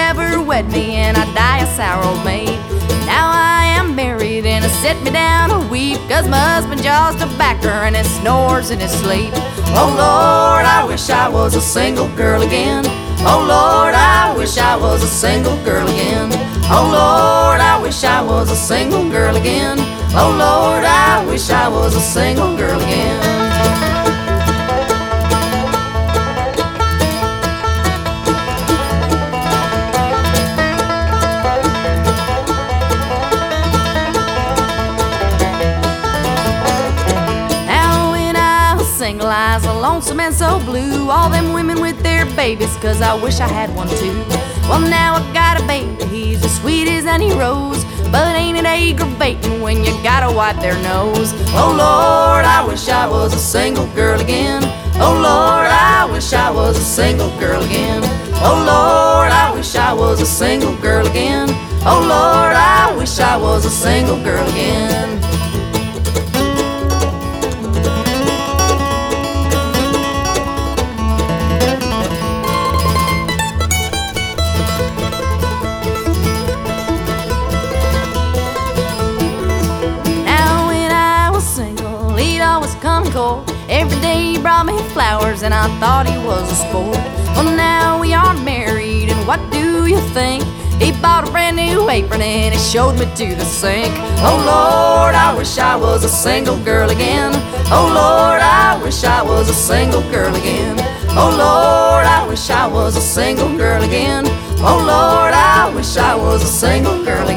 never wed me, and I die a sour old maid. Now I am married and it set me down to weep, 'cause my husband jaws tobacco and he snores in his sleep. Oh Lord, I wish I was a single girl again. Oh Lord, I wish I was a single girl again. Oh Lord, I wish I was a single girl again. Oh Lord, I wish I was a single girl again. Single, I was lonesome and so blue. All them women with their babies, 'cause I wish I had one too. Well, now I got a baby, he's as sweet as any rose. But ain't it aggravating when you gotta wipe their nose? Oh Lord, I wish I was a single girl again. Oh Lord, I wish I was a single girl again. Oh Lord, I wish I was a single girl again. Oh Lord, I wish I was a single girl again. He'd always come and call. Every day he brought me flowers and I thought he was a sport. Well, now we are married and what do you think? He bought a brand new apron and he showed me to the sink. Oh Lord, I wish I was a single girl again. Oh Lord, I wish I was a single girl again. Oh Lord, I wish I was a single girl again. Oh Lord, I wish I was a single girl